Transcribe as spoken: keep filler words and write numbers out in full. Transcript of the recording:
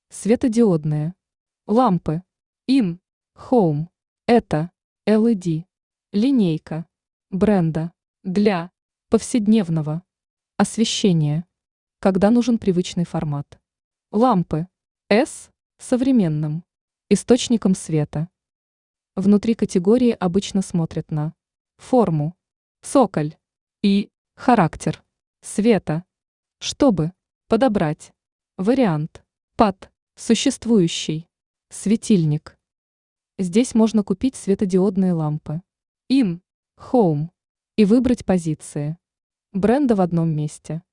Светодиодные. Лампы. Ин. Home. Это эл и ди. Линейка бренда для повседневного освещения, когда нужен привычный формат. Лампы S современным источником света. Внутри категории обычно смотрят на форму, цоколь и характер света, чтобы подобрать вариант под существующий светильник. Здесь можно купить светодиодные лампы Ин, Home и выбрать позиции бренда в одном месте.